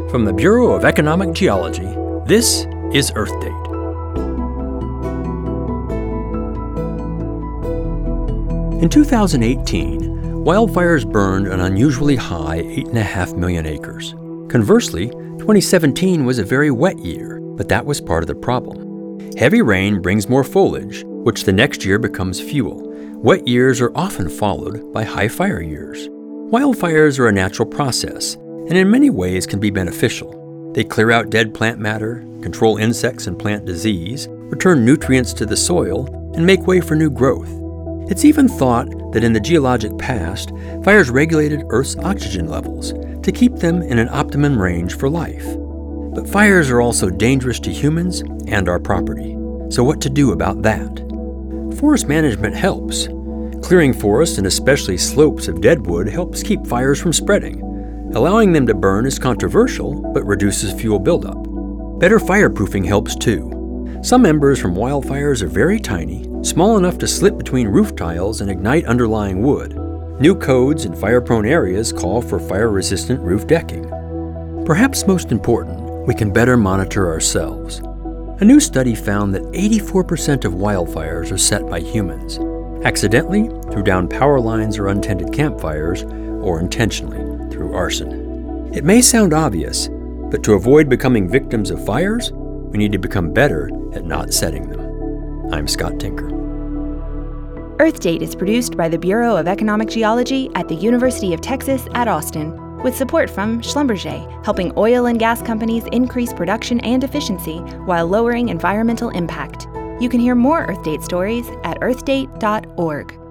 From the Bureau of Economic Geology, this is Earth Date. In 2018, wildfires burned an unusually high 8.5 million acres. Conversely, 2017 was a very wet year, but that was part of the problem. Heavy rain brings more foliage, which the next year becomes fuel. Wet years are often followed by high fire years. Wildfires are a natural process, and in many ways can be beneficial. They clear out dead plant matter, control insects and plant disease, return nutrients to the soil, and make way for new growth. It's even thought that in the geologic past, fires regulated Earth's oxygen levels to keep them in an optimum range for life. But fires are also dangerous to humans and our property. So what to do about that? Forest management helps. Clearing forests and especially slopes of deadwood helps keep fires from spreading. Allowing them to burn is controversial, but reduces fuel buildup. Better fireproofing helps too. Some embers from wildfires are very tiny, small enough to slip between roof tiles and ignite underlying wood. New codes in fire-prone areas call for fire-resistant roof decking. Perhaps most important, we can better monitor ourselves. A new study found that 84% of wildfires are set by humans, accidentally through downed power lines or untended campfires, or intentionally through arson. It may sound obvious, but to avoid becoming victims of fires, we need to become better at not setting them. I'm Scott Tinker. Earth Date is produced by the Bureau of Economic Geology at the University of Texas at Austin, with support from Schlumberger, helping oil and gas companies increase production and efficiency while lowering environmental impact. You can hear more Earth Date stories at earthdate.org.